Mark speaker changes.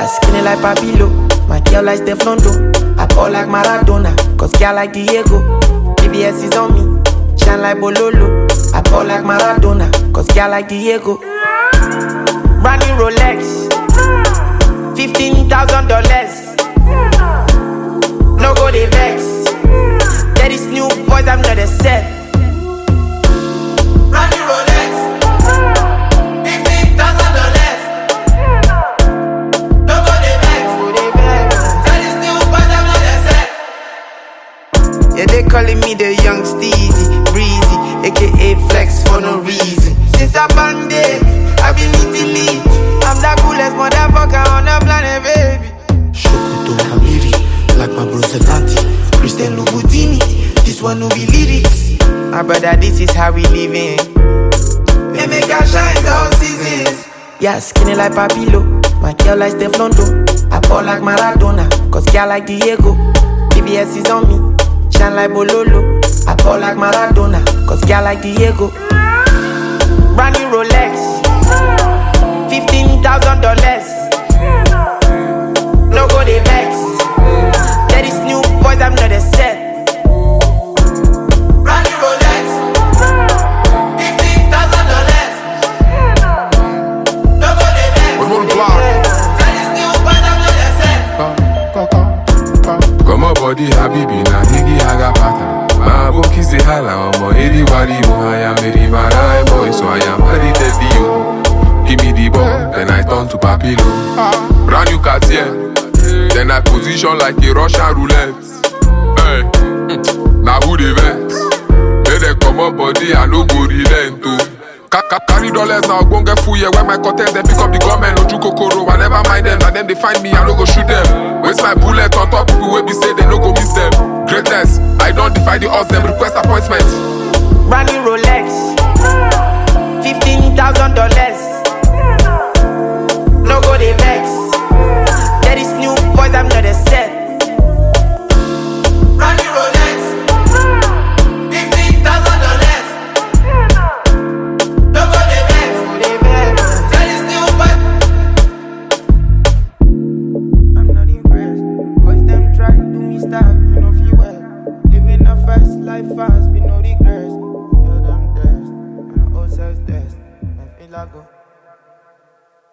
Speaker 1: Yeah, skinny like Papilo. My girl like Steflondo. I ball like Maradona, cause girl like Diego. BBS is on me, shine like Bololo. I ball like Maradona, cause girl like Diego. Brand new Rolex, $15,000. No go they vex. There is new boys, I'm not a set. Brand new Rolex, $15,000. No go they vex. There is new boys, I'm not a set. Yeah, they calling me the young Steezy, breezy, aka flex for no reason. Since I banded, I've been eating. I'm the coolest motherfucker on the planet, baby.
Speaker 2: Shokuto Hamiri, like my bro Zelati, Christian Louboutin. This one no be lyrics.
Speaker 1: My brother, this is how we living.
Speaker 2: They make us shine all seasons.
Speaker 1: Yeah, skinny like Papilo. My girl like Steflondo. I ball like Maradona, cause girl like Diego. BBS is on me, shine like Bololo. I ball like Maradona, cause girl like Diego. Brand new Rolex, $15,000. No go they vex. There is new boys, I'm not a set.
Speaker 2: Brand new Rolex, $15,000. No go they vex. There is new boys, I'm not a set.
Speaker 3: Come on, body, Habibi, na higi haga pata. My book is a hala, omo, anybody, I am a river, boy, so I am ready to you. Give me the ball, then I turn to Papilo. Brand new Cartier, then I position like a Russian roulette. Hey, now who they vex? They come up body, I no go relent to. Carry dollars now, go get full, yeah. When my contest, they pick up the government, no juko koro. I never mind them, and then they find me, I no go shoot them. Waste my bullet on top, people will be say they no go miss them. Greatness, I don't defy the odds, them request appointment.
Speaker 1: Brand new Rolex, $15,000. No go they vex. There is new boys, I'm not a set.
Speaker 2: Brand new Rolex, $15,000. No go they vex. There is new boys.
Speaker 1: I'm not impressed. Boys them try to me style, you know feel well. Living a fast life fast with no regrets. We tell them test, and I all self test. I feel like go.